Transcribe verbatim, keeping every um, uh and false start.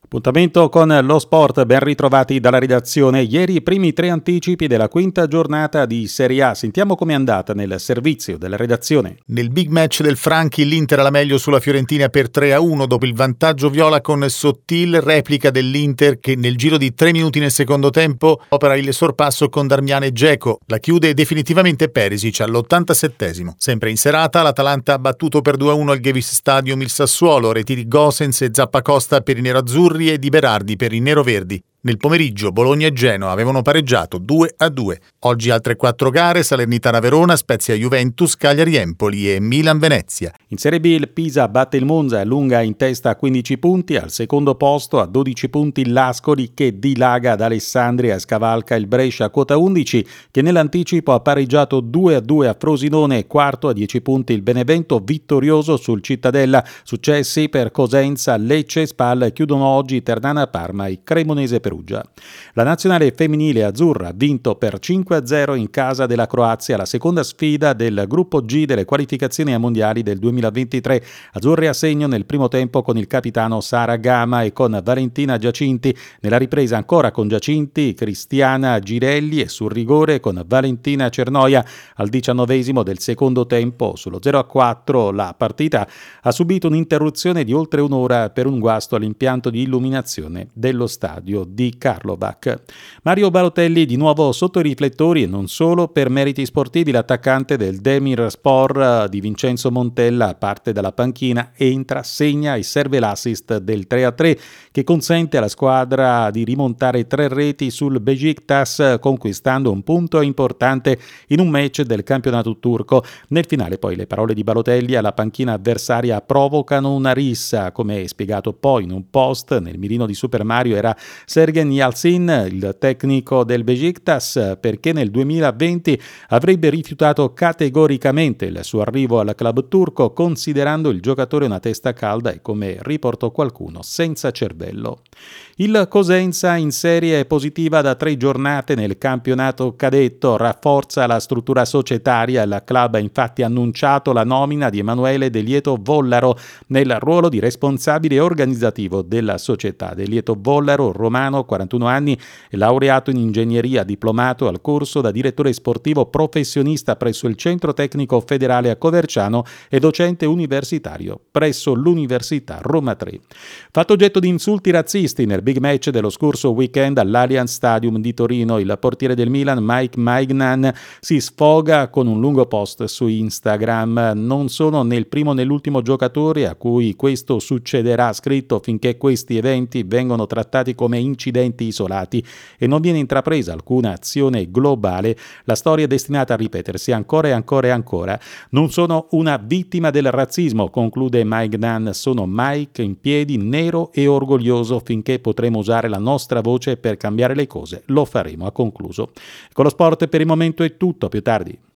Appuntamento con lo sport, ben ritrovati dalla redazione. Ieri i primi tre anticipi della quinta giornata di Serie A. Sentiamo com'è andata nel servizio della redazione. Nel big match del Franchi l'Inter alla meglio sulla Fiorentina per tre a uno dopo il vantaggio viola con sottile replica dell'Inter che nel giro di tre minuti nel secondo tempo opera il sorpasso con Darmian e Dzeko. La chiude definitivamente Perisic all'ottantasettesimo. Sempre in serata l'Atalanta ha battuto per due a uno al Gevis Stadium il Sassuolo, reti di Gosens e Zappacosta per i nerazzurri e di Berardi per i neroverdi. Nel pomeriggio Bologna e Genoa avevano pareggiato due a due. Oggi altre quattro gare: Salernitana-Verona, Spezia-Juventus, Cagliari-Empoli e Milan-Venezia. In Serie B il Pisa batte il Monza, lunga in testa a quindici punti, al secondo posto a dodici punti il L'Ascoli che dilaga ad Alessandria e scavalca il Brescia a quota undici che nell'anticipo ha pareggiato due a due a Frosinone, quarto a dieci punti il Benevento vittorioso sul Cittadella. Successi per Cosenza, Lecce e Spal chiudono oggi Ternana Parma e Cremonese Perugia. La nazionale femminile azzurra ha vinto per cinque a zero in casa della Croazia la seconda sfida del gruppo G delle qualificazioni ai mondiali del duemilaventitré. Azzurre a segno nel primo tempo con il capitano Sara Gama e con Valentina Giacinti. Nella ripresa ancora con Giacinti, Cristiana Girelli e sul rigore con Valentina Cernoia. Al diciannovesimo del secondo tempo, sullo zero a quattro, la partita ha subito un'interruzione di oltre un'ora per un guasto all'impianto di illuminazione dello stadio di Karlovac. Mario Balotelli di nuovo sotto i riflettori e non solo per meriti sportivi. L'attaccante del Demirspor di Vincenzo Montella parte dalla panchina, entra, segna e serve l'assist del tre a tre che consente alla squadra di rimontare tre reti sul Beşiktaş, conquistando un punto importante in un match del campionato turco. Nel finale poi le parole di Balotelli alla panchina avversaria provocano una rissa, come spiegato poi in un post. Nel mirino di Super Mario era Sergen Yalçın, il tecnico del Beşiktaş, perché nel duemilaventi avrebbe rifiutato categoricamente il suo arrivo al club turco, considerando il giocatore una testa calda e, come riportò qualcuno, senza cervello. Il Cosenza in serie positiva da tre giornate nel campionato cadetto rafforza la struttura societaria. Il club ha infatti annunciato la nomina di Emanuele De Lieto Vollaro nel ruolo di responsabile organizzativo della società. De Lieto Vollaro, romano, quarantuno anni, è laureato in ingegneria, diplomato al corso da direttore sportivo professionista presso il Centro Tecnico Federale a Coverciano e docente universitario presso l'Università Roma tre. Fatto oggetto di insulti razzisti nel big match dello scorso weekend all'Allianz Stadium di Torino, il portiere del Milan Mike Maignan si sfoga con un lungo post su Instagram. Non sono né il primo né l'ultimo giocatore a cui questo succederà, scritto, finché questi eventi vengono trattati come incidenti isolati e non viene intrapresa alcuna azione globale, la storia è destinata a ripetersi ancora e ancora e ancora. Non sono una vittima del razzismo, conclude Maignan, sono Mike in piedi, nero e orgoglioso. Finché potremo usare la nostra voce per cambiare le cose, lo faremo, ha concluso. Con lo sport per il momento è tutto, a più tardi.